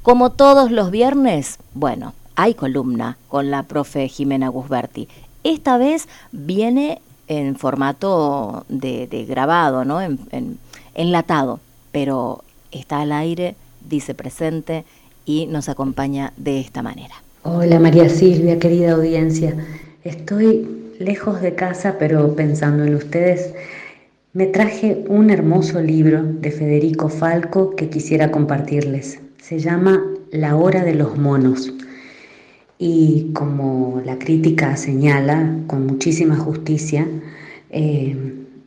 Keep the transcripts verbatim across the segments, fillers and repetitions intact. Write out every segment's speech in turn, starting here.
Como todos los viernes, bueno, hay columna con la profe Jimena Gusberti. Esta vez viene en formato de, de grabado, ¿no? En, en, enlatado, pero está al aire, dice presente y nos acompaña de esta manera. Hola María Silvia, querida audiencia. Estoy lejos de casa, pero pensando en ustedes, me traje un hermoso libro de Federico Falco que quisiera compartirles. Se llama La hora de los monos. Y como la crítica señala con muchísima justicia, eh,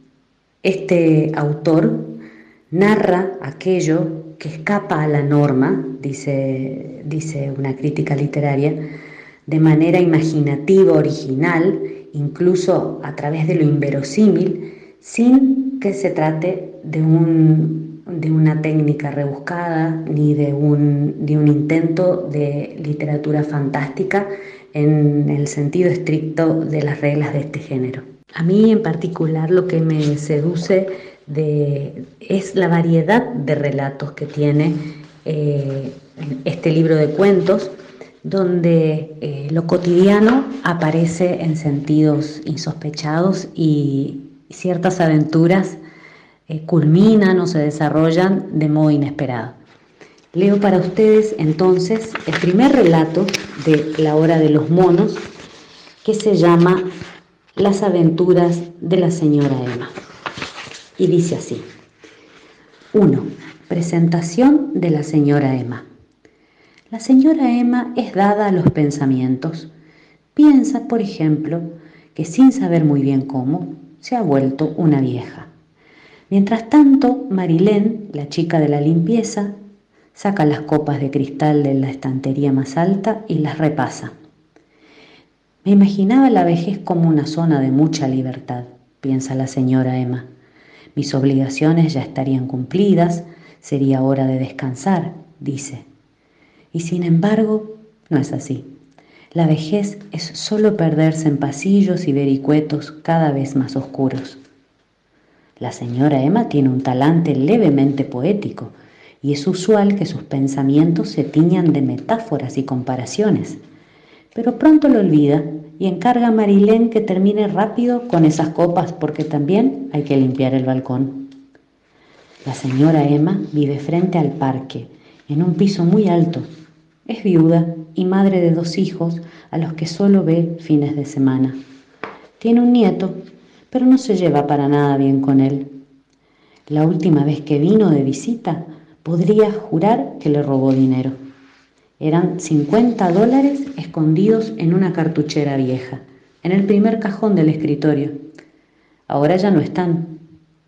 este autor narra aquello que escapa a la norma, dice, dice una crítica literaria, de manera imaginativa, original, incluso a través de lo inverosímil, sin que se trate de, un, de una técnica rebuscada ni de un, de un intento de literatura fantástica en el sentido estricto de las reglas de este género. A mí en particular lo que me seduce de, es la variedad de relatos que tiene eh, este libro de cuentos, donde eh, lo cotidiano aparece en sentidos insospechados y ciertas aventuras eh, culminan o se desarrollan de modo inesperado. Leo para ustedes entonces el primer relato de La hora de los monos, que se llama Las aventuras de la señora Emma. Y dice así. uno. Presentación de la señora Emma. La señora Emma es dada a los pensamientos. Piensa, por ejemplo, que sin saber muy bien cómo, se ha vuelto una vieja. Mientras tanto, Marilén, la chica de la limpieza, saca las copas de cristal de la estantería más alta y las repasa. Me imaginaba la vejez como una zona de mucha libertad, piensa la señora Emma. Mis obligaciones ya estarían cumplidas, sería hora de descansar, dice. Y sin embargo, no es así. La vejez es solo perderse en pasillos y vericuetos cada vez más oscuros. La señora Emma tiene un talante levemente poético y es usual que sus pensamientos se tiñan de metáforas y comparaciones. Pero pronto lo olvida y encarga a Marilén que termine rápido con esas copas porque también hay que limpiar el balcón. La señora Emma vive frente al parque, en un piso muy alto. Es viuda y madre de dos hijos a los que solo ve fines de semana. Tiene un nieto, pero no se lleva para nada bien con él. La última vez que vino de visita, podría jurar que le robó dinero. Eran cincuenta dólares escondidos en una cartuchera vieja, en el primer cajón del escritorio. Ahora ya no están.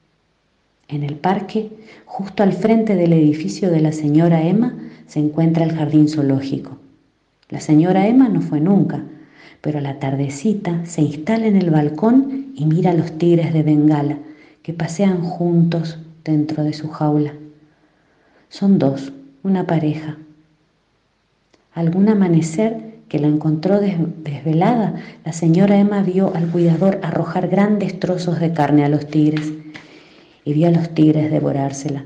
En el parque, justo al frente del edificio de la señora Emma, se encuentra el jardín zoológico. La señora Emma no fue nunca, pero a la tardecita se instala en el balcón y mira a los tigres de Bengala que pasean juntos dentro de su jaula. Son dos, una pareja. Algún amanecer que la encontró des- desvelada, la señora Emma vio al cuidador arrojar grandes trozos de carne a los tigres y vio a los tigres devorársela.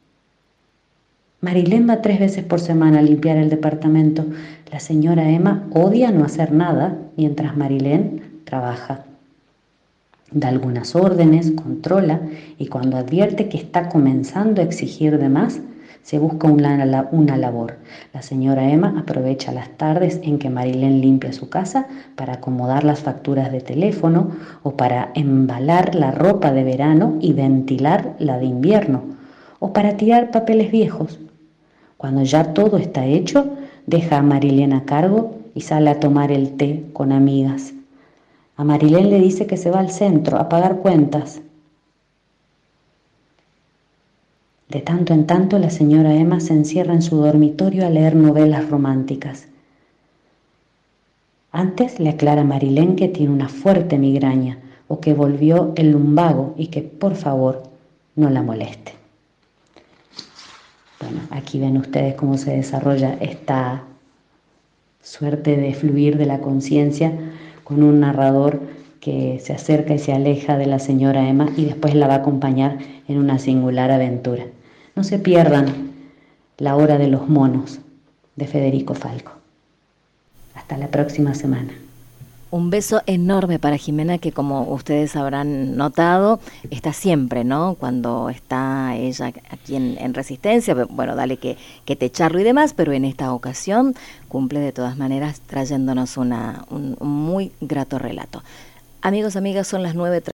Marilén va tres veces por semana a limpiar el departamento. La señora Emma odia no hacer nada mientras Marilén trabaja. Da algunas órdenes, controla y cuando advierte que está comenzando a exigir de más, se busca una, una labor. La señora Emma aprovecha las tardes en que Marilén limpia su casa para acomodar las facturas de teléfono o para embalar la ropa de verano y ventilar la de invierno o para tirar papeles viejos. Cuando ya todo está hecho, deja a Marilén a cargo y sale a tomar el té con amigas. A Marilén le dice que se va al centro a pagar cuentas. De tanto en tanto, la señora Emma se encierra en su dormitorio a leer novelas románticas. Antes le aclara a Marilén que tiene una fuerte migraña o que volvió el lumbago y que, por favor, no la moleste. Bueno, aquí ven ustedes cómo se desarrolla esta suerte de fluir de la conciencia con un narrador que se acerca y se aleja de la señora Emma y después la va a acompañar en una singular aventura. No se pierdan La hora de los monos, de Federico Falco. Hasta la próxima semana. Un beso enorme para Jimena, que como ustedes habrán notado, está siempre, ¿no? Cuando está ella aquí en, en Resistencia, bueno, dale que, que te charlo y demás, pero en esta ocasión cumple de todas maneras trayéndonos una, un, un muy grato relato. Amigos, amigas, son las nueve.